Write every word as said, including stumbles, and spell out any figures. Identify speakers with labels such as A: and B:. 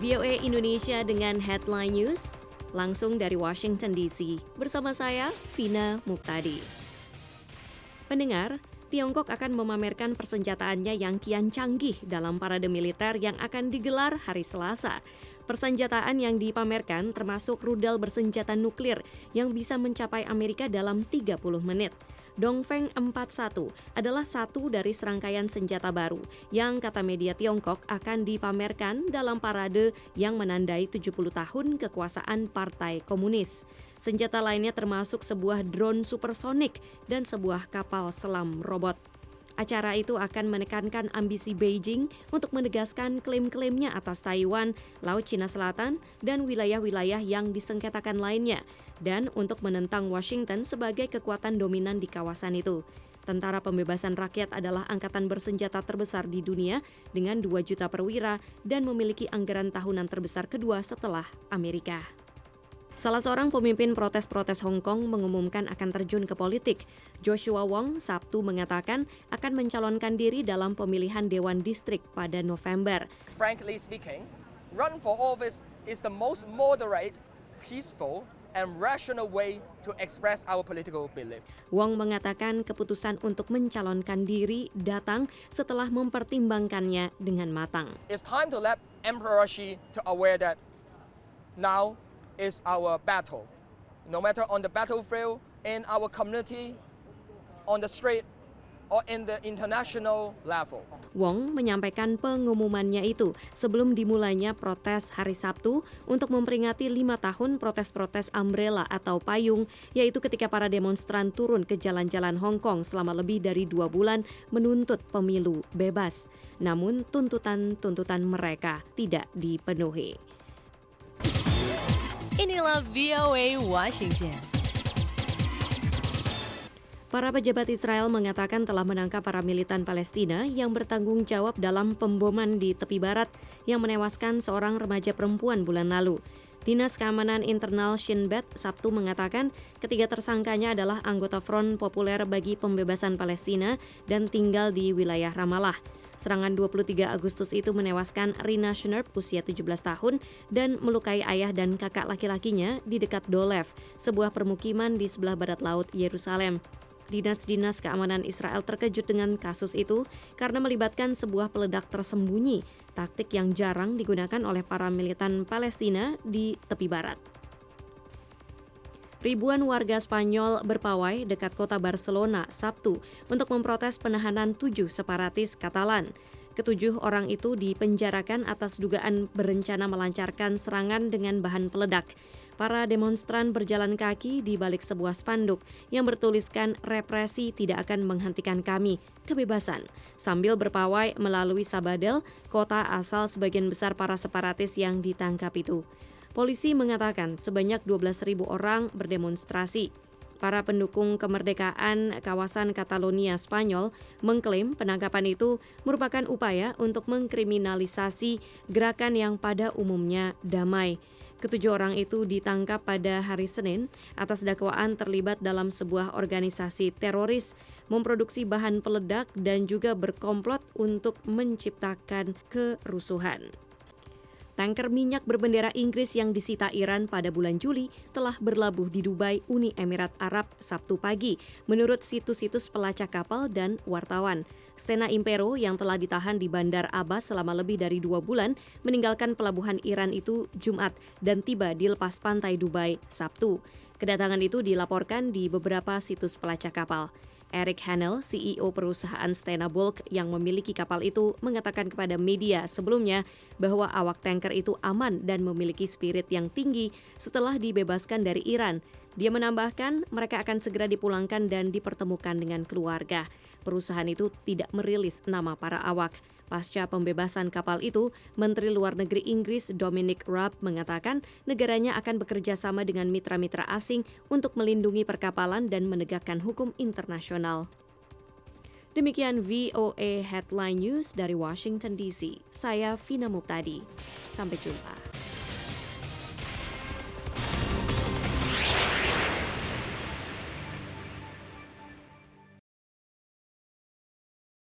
A: V O A Indonesia dengan Headline News, langsung dari Washington D C. Bersama saya, Vina Muktadi. Pendengar, Tiongkok akan memamerkan persenjataannya yang kian canggih dalam parade militer yang akan digelar hari Selasa. Persenjataan yang dipamerkan termasuk rudal bersenjata nuklir yang bisa mencapai Amerika dalam tiga puluh menit. Dongfeng empat puluh satu adalah satu dari serangkaian senjata baru yang kata media Tiongkok akan dipamerkan dalam parade yang menandai tujuh puluh tahun kekuasaan Partai Komunis. Senjata lainnya termasuk sebuah drone supersonik dan sebuah kapal selam robot. Acara itu akan menekankan ambisi Beijing untuk menegaskan klaim-klaimnya atas Taiwan, Laut Cina Selatan, dan wilayah-wilayah yang disengketakan lainnya, dan untuk menentang Washington sebagai kekuatan dominan di kawasan itu. Tentara Pembebasan Rakyat adalah angkatan bersenjata terbesar di dunia dengan dua juta perwira dan memiliki anggaran tahunan terbesar kedua setelah Amerika. Salah seorang pemimpin protes-protes Hong Kong mengumumkan akan terjun ke politik. Joshua Wong Sabtu mengatakan akan mencalonkan diri dalam pemilihan Dewan Distrik pada November.
B: Frankly speaking, run for office is the most moderate, peaceful, and rational way to express our political belief.
A: Wong mengatakan keputusan untuk mencalonkan diri datang setelah mempertimbangkannya dengan matang.
B: It's time to let Emperor Xi to aware that now is our battle. No matter on the battlefield, in our community, on the street, or in the international level.
A: Wong menyampaikan pengumumannya itu sebelum dimulainya protes hari Sabtu untuk memperingati lima tahun protes-protes umbrella atau payung, yaitu ketika para demonstran turun ke jalan-jalan Hong Kong selama lebih dari dua bulan menuntut pemilu bebas. Namun tuntutan-tuntutan mereka tidak dipenuhi.
C: Inilah V O A Washington.
A: Para pejabat Israel mengatakan telah menangkap para militan Palestina yang bertanggung jawab dalam pemboman di tepi barat yang menewaskan seorang remaja perempuan bulan lalu. Dinas Keamanan Internal Shin Bet Sabtu mengatakan ketiga tersangkanya adalah anggota Front Populer bagi Pembebasan Palestina dan tinggal di wilayah Ramallah. Serangan dua puluh tiga Agustus itu menewaskan Rina Schnerb usia tujuh belas tahun dan melukai ayah dan kakak laki-lakinya di dekat Dolev, sebuah permukiman di sebelah barat laut Yerusalem. Dinas-dinas keamanan Israel terkejut dengan kasus itu karena melibatkan sebuah peledak tersembunyi, taktik yang jarang digunakan oleh para militan Palestina di tepi barat. Ribuan warga Spanyol berpawai dekat kota Barcelona Sabtu untuk memprotes penahanan tujuh separatis Katalan. Ketujuh orang itu dipenjarakan atas dugaan berencana melancarkan serangan dengan bahan peledak. Para demonstran berjalan kaki di balik sebuah spanduk yang bertuliskan represi tidak akan menghentikan kami, kebebasan, sambil berpawai melalui Sabadell, kota asal sebagian besar para separatis yang ditangkap itu. Polisi mengatakan sebanyak dua belas ribu orang berdemonstrasi. Para pendukung kemerdekaan kawasan Catalonia Spanyol mengklaim penangkapan itu merupakan upaya untuk mengkriminalisasi gerakan yang pada umumnya damai. Ketujuh orang itu ditangkap pada hari Senin atas dakwaan terlibat dalam sebuah organisasi teroris, memproduksi bahan peledak dan juga berkomplot untuk menciptakan kerusuhan. Tanker minyak berbendera Inggris yang disita Iran pada bulan Juli telah berlabuh di Dubai, Uni Emirat Arab, Sabtu pagi, menurut situs-situs pelacak kapal dan wartawan. Stena Impero yang telah ditahan di Bandar Abbas selama lebih dari dua bulan meninggalkan pelabuhan Iran itu Jumat dan tiba di lepas pantai Dubai, Sabtu. Kedatangan itu dilaporkan di beberapa situs pelacak kapal. Eric Hanel, C E O perusahaan Stena Bulk yang memiliki kapal itu, mengatakan kepada media sebelumnya bahwa awak tanker itu aman dan memiliki spirit yang tinggi setelah dibebaskan dari Iran. Dia menambahkan mereka akan segera dipulangkan dan dipertemukan dengan keluarga. Perusahaan itu tidak merilis nama para awak. Pasca pembebasan kapal itu, Menteri Luar Negeri Inggris Dominic Raab mengatakan negaranya akan bekerja sama dengan mitra-mitra asing untuk melindungi perkapalan dan menegakkan hukum internasional. Demikian V O A Headline News dari Washington D C. Saya Vina Muktadi. Sampai jumpa.